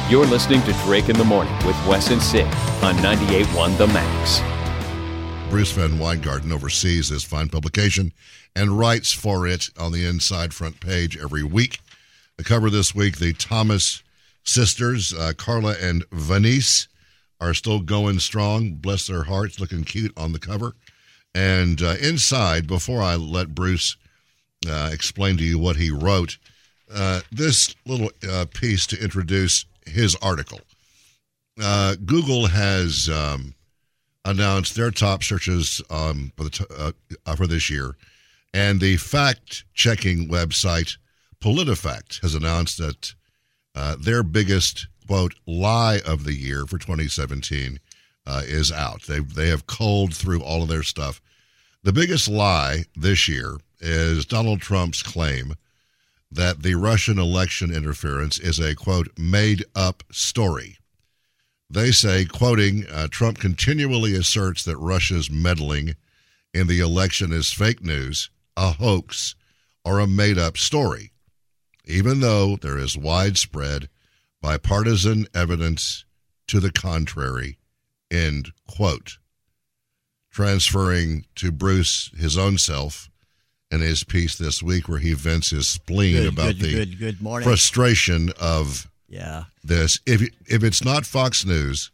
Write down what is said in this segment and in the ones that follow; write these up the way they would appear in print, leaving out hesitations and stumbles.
You're listening to Drake in the Morning with Wes and Sid on 98.1 The Max. Bruce Van Weingarten oversees this fine publication and writes for it on the inside front page every week. The cover this week, the Thomas sisters, Carla and Venice, are still going strong. Bless their hearts, looking cute on the cover. And inside, before I let Bruce explain to you what he wrote, this little piece to introduce his article. Google has announced their top searches for this year, and the fact-checking website PolitiFact has announced that their biggest, quote, lie of the year for 2017 is out. They have culled through all of their stuff. The biggest lie this year is Donald Trump's claim that the Russian election interference is a, quote, made-up story. They say, quoting, Trump continually asserts that Russia's meddling in the election is fake news, a hoax, or a made-up story, even though there is widespread bipartisan evidence to the contrary, end quote. Transferring to Bruce his own self in his piece this week where he vents his spleen about the frustration of this. If it's not Fox News,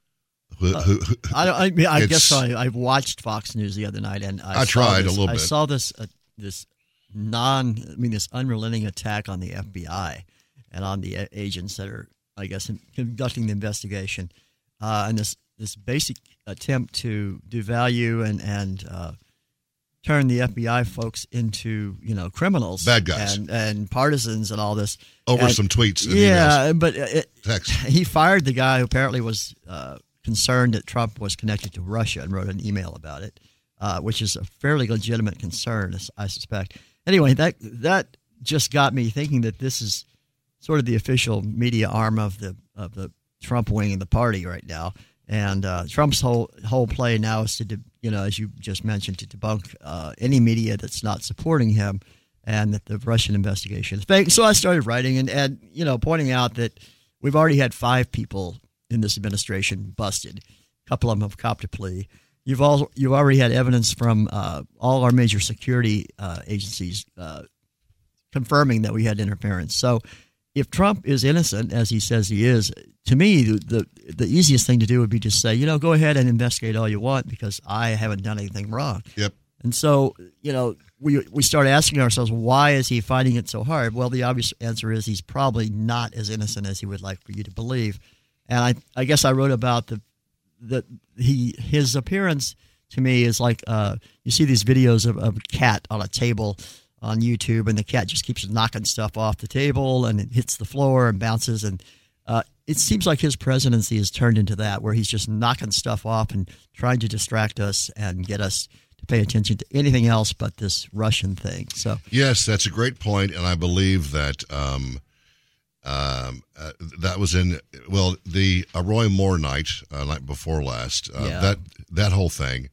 I guess I watched Fox News the other night, and I tried a little bit. I saw this unrelenting attack on the FBI and on the agents that are, I guess, conducting the investigation, and this basic attempt to devalue and turn the FBI folks into, criminals, bad guys, and partisans, and all this over some tweets. And emails. But he fired the guy who apparently was concerned that Trump was connected to Russia and wrote an email about it, which is a fairly legitimate concern, I suspect. Anyway, that just got me thinking that this is sort of the official media arm of the Trump wing of the party right now. And Trump's whole play now is to, as you just mentioned, to debunk any media that's not supporting him, and that the Russian investigation is fake. So I started writing and pointing out that we've already had 5 people in this administration busted. A couple of them have copped a plea. You've already had evidence from all our major security agencies confirming that we had interference. So if Trump is innocent, as he says he is, to me, the easiest thing to do would be just say, go ahead and investigate all you want because I haven't done anything wrong. Yep. And so, we start asking ourselves, why is he finding it so hard? Well, the obvious answer is he's probably not as innocent as he would like for you to believe. And I guess I wrote about his appearance to me is like you see these videos of a cat on a table on YouTube, and the cat just keeps knocking stuff off the table, and it hits the floor and bounces. And it seems like his presidency has turned into that, where he's just knocking stuff off and trying to distract us and get us to pay attention to anything else but this Russian thing. So yes, that's a great point, and I believe that that was in the Roy Moore night before last. That whole thing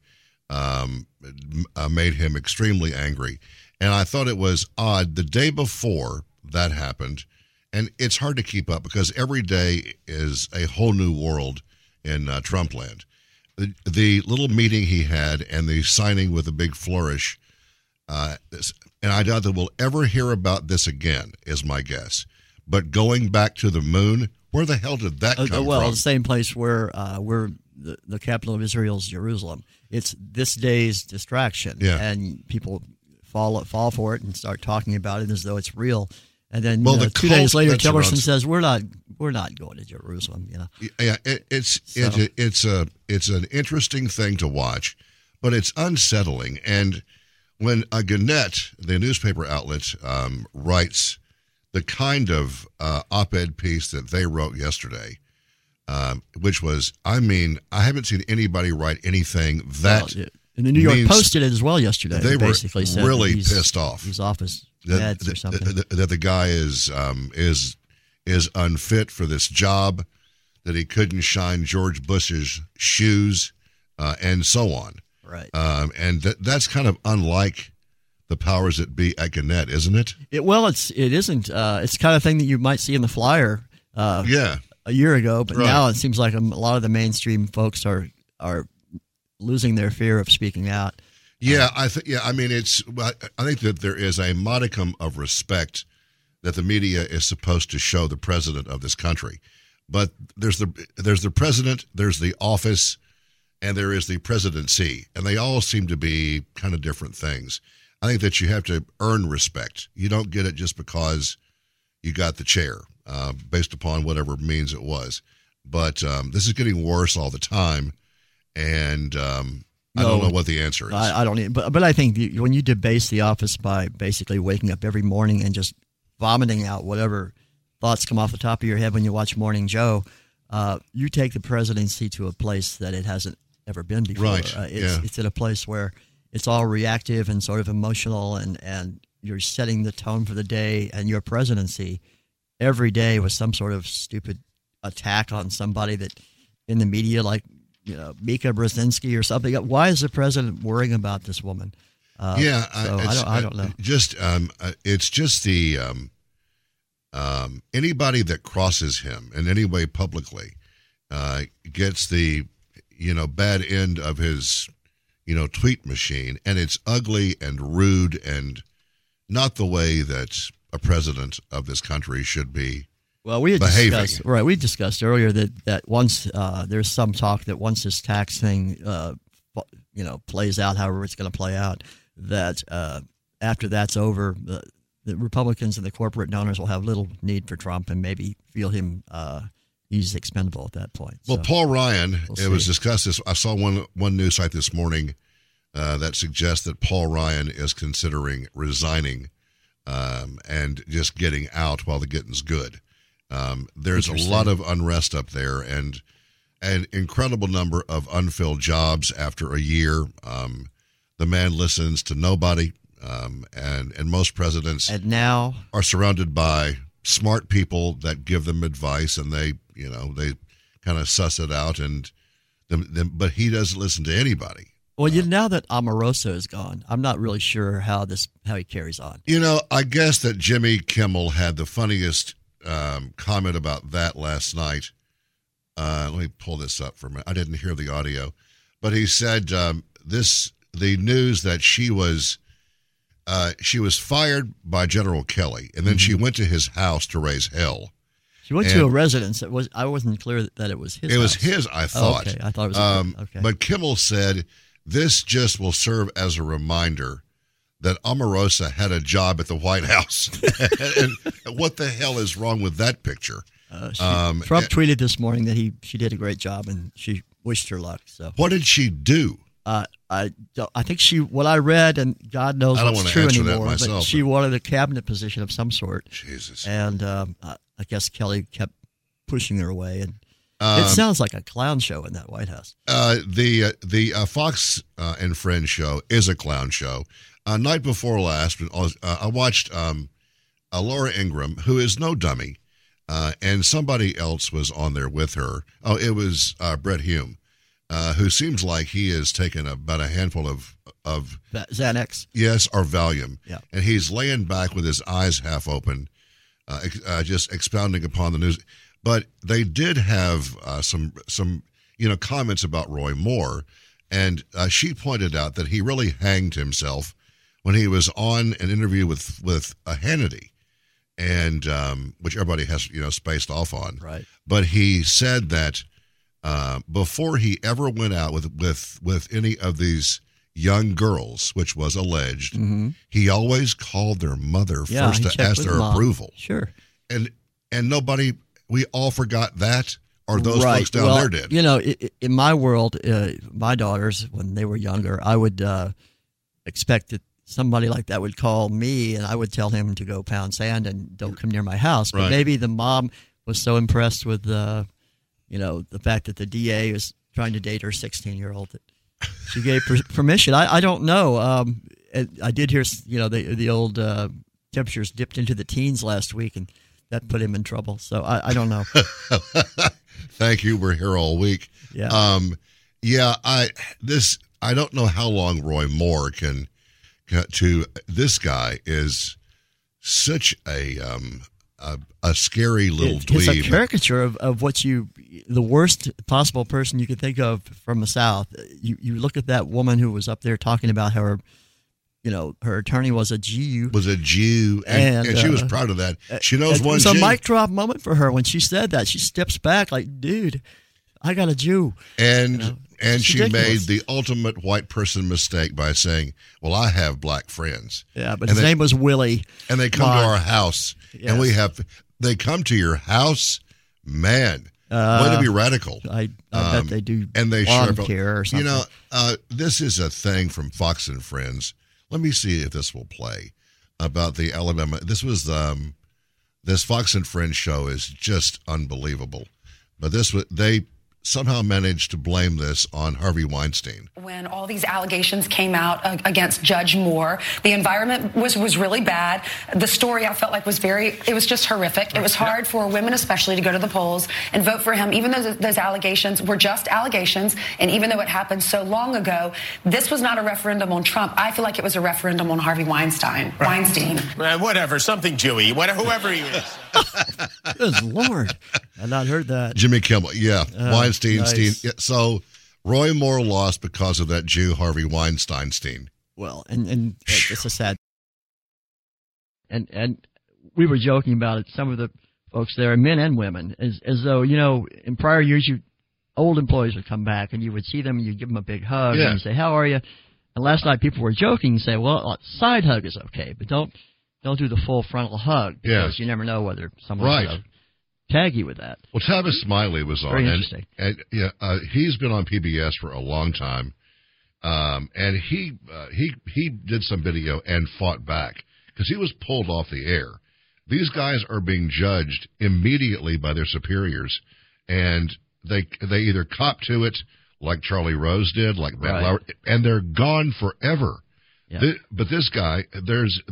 made him extremely angry. And I thought it was odd the day before that happened, and it's hard to keep up because every day is a whole new world in Trump land. The little meeting he had and the signing with a big flourish, and I doubt that we'll ever hear about this again, is my guess. But going back to the moon, where the hell did that come from? Well, the same place where the capital of Israel is Jerusalem. It's this day's distraction, and people fall for it and start talking about it as though it's real. And then 2 days later, Tillerson says we're not going to Jerusalem. Yeah, it's an interesting thing to watch, but it's unsettling. And when Gannett, the newspaper outlet, writes the kind of op-ed piece that they wrote yesterday, which was, I haven't seen anybody write anything that. And the New York Post did it as well yesterday. They basically were really pissed off. He's off his meds or something. That the guy is unfit for this job, that he couldn't shine George Bush's shoes, and so on. Right. And that's kind of unlike the powers that be at Gannett, isn't it? It isn't. It's the kind of thing that you might see in the Flyer. a year ago, but Right. now it seems like a lot of the mainstream folks are losing their fear of speaking out. Yeah, I think. Yeah, I mean, I think that there is a modicum of respect that the media is supposed to show the president of this country, but there's the president, there's the office, and there is the presidency, and they all seem to be kind of different things. I think that you have to earn respect. You don't get it just because you got the chair, based upon whatever means it was. But this is getting worse all the time, and I don't know what the answer is. I don't need, but I think when you debase the office by basically waking up every morning and just vomiting out whatever thoughts come off the top of your head when you watch Morning Joe, you take the presidency to a place that it hasn't ever been before. Right. It's at a place where it's all reactive and sort of emotional, and you're setting the tone for the day, and your presidency every day was some sort of stupid attack on somebody that in the media, like, Mika Brzezinski or something. Why is the president worrying about this woman? I don't know. It's just the anybody that crosses him in any way publicly gets the bad end of his tweet machine, and it's ugly and rude and not the way that a president of this country should be. Well, we had behaving. We discussed earlier that once there's some talk that once this tax thing, plays out, however it's going to play out, that after that's over, the Republicans and the corporate donors will have little need for Trump and maybe feel him he's expendable at that point. Well, so, Paul Ryan, we'll it was discussed. I saw one news site this morning that suggests that Paul Ryan is considering resigning and just getting out while the getting's good. There's a lot of unrest up there and an incredible number of unfilled jobs after a year. The man listens to nobody, and most presidents and now are surrounded by smart people that give them advice, and they kind of suss it out. But he doesn't listen to anybody. Well, now that Omarosa is gone, I'm not really sure how he carries on. I guess that Jimmy Kimmel had the funniest comment about that last night. Let me pull this up for a minute. I didn't hear the audio, but he said the news that she was fired by General Kelly, and then she went to his house to raise hell. She went to a residence. I wasn't clear that it was his. It was house. his. I thought. Oh, okay, I thought it was. Okay. But Kimmel said this just will serve as a reminder that Omarosa had a job at the White House. and what the hell is wrong with that picture? Trump tweeted this morning that she did a great job and she wished her luck. So what did she do? I think what I read, and God knows I don't what's want to true answer anymore, that myself, but she wanted a cabinet position of some sort. Jesus. And I guess Kelly kept pushing her away, and it sounds like a clown show in that White House. The Fox and Friends show is a clown show. Night before last, I watched Laura Ingraham, who is no dummy, and somebody else was on there with her. Oh, it was Brett Hume, who seems like he has taken about a handful of Xanax. Yes, or Valium. Yeah. And he's laying back with his eyes half open, just expounding upon the news. But they did have some comments about Roy Moore, and she pointed out that he really hanged himself when he was on an interview with Hannity, and which everybody has spaced off on. Right. But he said that before he ever went out with any of these young girls, which was alleged, he always called their mother first to ask their approval. Sure. And nobody, we all forgot that, or those right. folks down there did. In my world, my daughters, when they were younger, I would expect that somebody like that would call me, and I would tell him to go pound sand and don't come near my house. But maybe the mom was so impressed with the fact that the DA was trying to date her 16-year-old that she gave permission. I don't know. I did hear the old temperatures dipped into the teens last week, and that put him in trouble. So I don't know. Thank you. We're here all week. Yeah. I don't know how long Roy Moore can. To this guy is such a a scary little It's dweeb. a caricature of the worst possible person you could think of from the South. You look at that woman who was up there talking about her, her attorney was a Jew. And she was proud of that. She knows one It was Jew. a mic drop moment for her when she said that. She steps back like, dude, I got a Jew. And she ridiculous. made the ultimate white person mistake by saying, well, I have black friends. Yeah, but his name was Willie. And they come to our house. Yes. And they come to your house. Man, way to be radical. I bet they do and they lawn sure care or something. This is a thing from Fox and Friends. Let me see if this will play about the Alabama. This was this Fox and Friends show is just unbelievable. But they somehow managed to blame this on Harvey Weinstein. When all these allegations came out against Judge Moore, the environment was really bad. The story I felt like was just horrific. It was hard for women especially to go to the polls and vote for him, even though those allegations were just allegations. And even though it happened so long ago, this was not a referendum on Trump. I feel like it was a referendum on Harvey Weinstein. Whatever, something Jewy, whoever he is. Good Lord. I've not heard that. Jimmy Kimmel, yeah. Weinstein. Nice. Yeah, so Roy Moore lost because of that Jew, Harvey Weinstein. Well, and it's a sad. And we were joking about it. Some of the folks there, men and women, as though, in prior years, old employees would come back and you would see them and you'd give them a big hug and you'd say, how are you? And last night people were joking and say, well, a side hug is okay, but don't do the full frontal hug because you never know whether someone's going to tag you with that. Well, Tavis Smiley was on. Very interesting. And he's been on PBS for a long time. And he did some video and fought back because he was pulled off the air. These guys are being judged immediately by their superiors, and they either cop to it like Charlie Rose did, like Matt Lauer, and they're gone forever. Yeah. But this guy, there's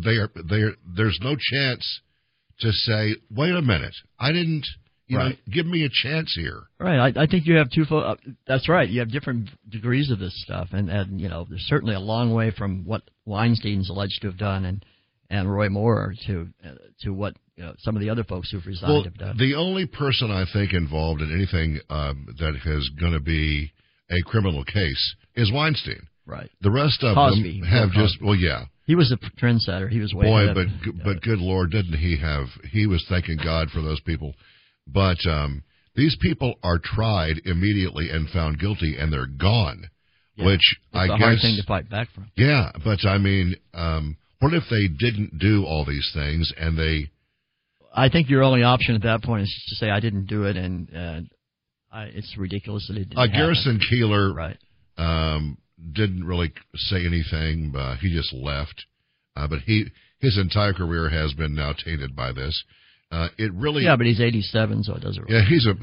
no chance to say, wait a minute, I didn't, give me a chance here. Right. I think you have that's right. You have different degrees of this stuff. And there's certainly a long way from what Weinstein's alleged to have done and Roy Moore to what some of the other folks who've resigned have done. The only person I think involved in anything that is going to be a criminal case is Weinstein. Right. The rest of Cosby, them have just, He was a trendsetter. He was way ahead of but good Lord, didn't he have? He was thanking God for those people. But these people are tried immediately and found guilty, and they're gone. Yeah, which it's a hard thing to fight back from. Yeah, but I mean, what if they didn't do all these things and they? I think your only option at that point is just to say I didn't do it, and it's ridiculous that it didn't Garrison happen. Keillor, didn't really say anything. He just left. But his entire career has been now tainted by this. It really. Yeah, but he's 87, so it doesn't. Really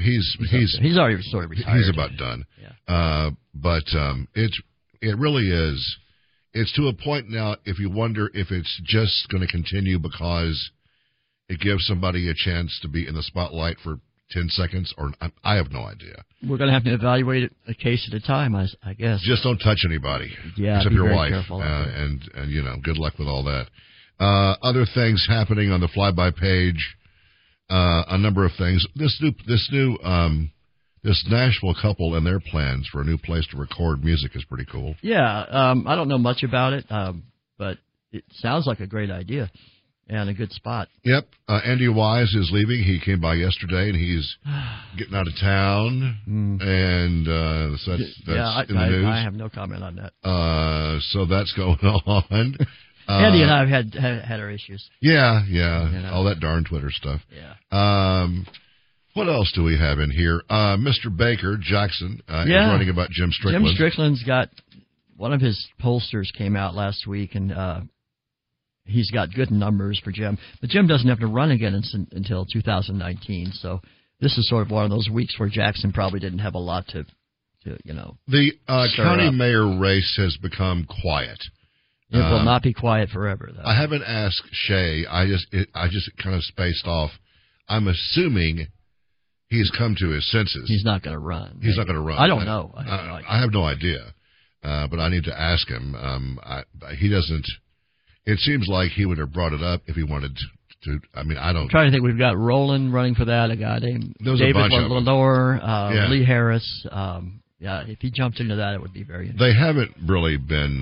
he's already sort of retired. He's about done. Yeah. But it really is. It's to a point now. If you wonder if it's just going to continue because it gives somebody a chance to be in the spotlight for 10 seconds, or I have no idea. We're going to have to evaluate it a case at a time, I guess. Just don't touch anybody, except your wife, careful, and good luck with all that. Other things happening on the flyby page, a number of things. This Nashville couple and their plans for a new place to record music is pretty cool. Yeah, I don't know much about it, but it sounds like a great idea. And a good spot. Yep. Andy Wise is leaving. He came by yesterday, and he's getting out of town. And so that's in the news. I have no comment on that. So that's going on. Andy and I have had our issues. Yeah. All that darn Twitter stuff. Yeah. What else do we have in here? Mr. Baker Jackson is running about Jim Strickland. Jim Strickland's got one of his pollsters came out last week, and he's got good numbers for Jim, but Jim doesn't have to run again until 2019. So this is sort of one of those weeks where Jackson probably didn't have a lot to The county mayor race has become quiet. It will not be quiet forever, though. I haven't asked Shay. I just kind of spaced off. I'm assuming he's come to his senses. He's not going to run. He's not going to run. I don't know. I have no idea, but I need to ask him. He doesn't. It seems like he would have brought it up if he wanted I mean, I don't. I'm trying to think. We've got Roland running for that. A guy named There's David a bunch of them. Lenore, Yeah. Lee Harris. Yeah, if he jumped into that, it would be very interesting. They haven't really been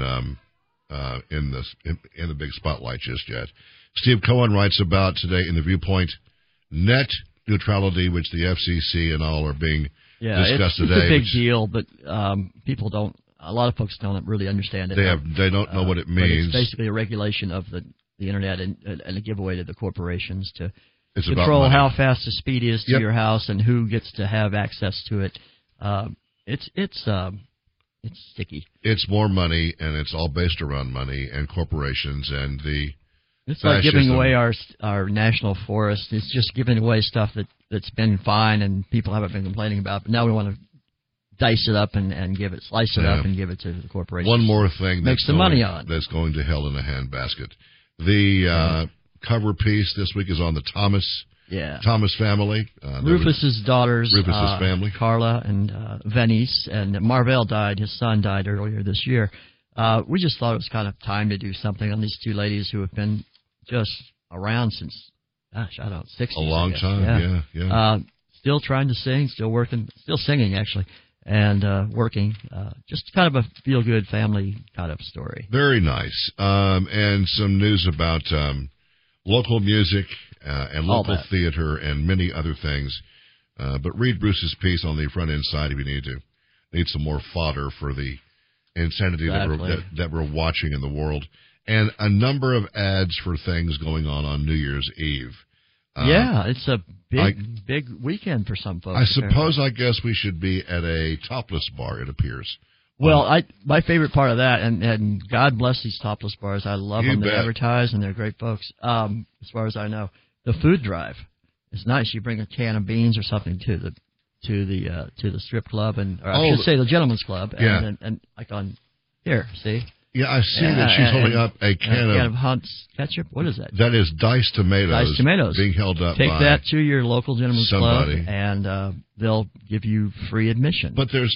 in the big spotlight just yet. Steve Cohen writes about today in the Viewpoint net neutrality, which the FCC and all are being discussed it's today. a big deal, but people don't. A lot of folks don't really understand it. They don't know what it means. But it's basically a regulation of the internet and a giveaway to the corporations to It's control about money. how fast the speed is to Yep. your house and who gets to have access to it. It's sticky. It's more money, and it's all based around money and corporations and the. It's like giving fascism. away our national forest. It's just giving away stuff that's been fine and people haven't been complaining about. But now we want to dice it up and slice it up and give it to the corporations. One more thing Makes the money on. that's going to hell in a handbasket. The cover piece this week is on the Thomas family. Rufus's daughters, Rufus's family. Carla and Venice, and Marvell died. His son died earlier this year. We just thought it was kind of time to do something on these two ladies who have been just around since, gosh, I don't know, 60s. A long time, yeah. Still trying to sing, still working, still singing, actually, and working. Just kind of a feel-good family kind of story. Very nice. And some news about local music and local theater and many other things. But read Bruce's piece on the front end side if you need some more fodder for the insanity that we're watching in the world. And a number of ads for things going on New Year's Eve. It's a big weekend for some folks. I suppose, I guess we should be at a topless bar, it appears. Well, my favorite part of that, and God bless these topless bars. I love them. They advertise, and they're great folks. As far as I know, the food drive is nice. You bring a can of beans or something to the strip club, or I should say the gentleman's club, and like on here, see. Yeah, I see that she's holding up a can of Hunt's ketchup. What is that? That is diced tomatoes. Diced tomatoes being held up. Take by that to your local gentleman's somebody. club, and they'll give you free admission. But it's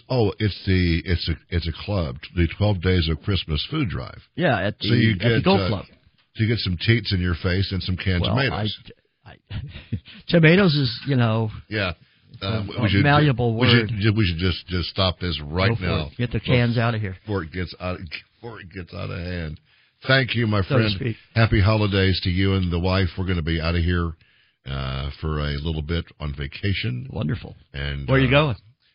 a club, the 12 Days of Christmas food drive. Yeah, at the Golf Club. So you get some teats in your face and some canned tomatoes. Tomatoes is Yeah. A malleable word. We should just stop this right now. Get the cans out of here Before it gets out of hand. Thank you, my friend. So to speak. Happy holidays to you and the wife. We're going to be out of here for a little bit on vacation. Wonderful. And where are you going?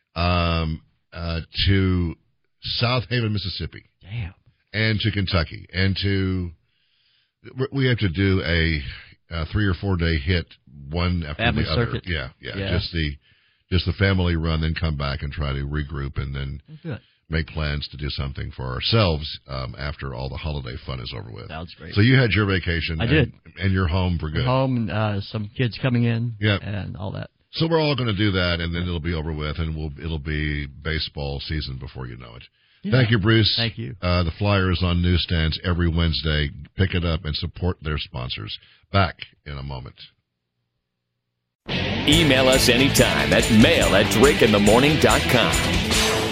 To South Haven, Mississippi. Damn. And to Kentucky. And we have to do a 3 or 4 day hit, one after family the other. Circuit. Yeah. Just the family run, then come back and try to regroup, and then make plans to do something for ourselves after all the holiday fun is over with. Sounds great. So you had your vacation. I did. And you're home for good. Home, and some kids coming in. Yep. And all that. So we're all going to do that, and then it'll be over with, and it'll be baseball season before you know it. Yeah. Thank you, Bruce. Thank you. The flyer is on newsstands every Wednesday. Pick it up and support their sponsors. Back in a moment. Email us anytime at mail@drakeinthemorning.com.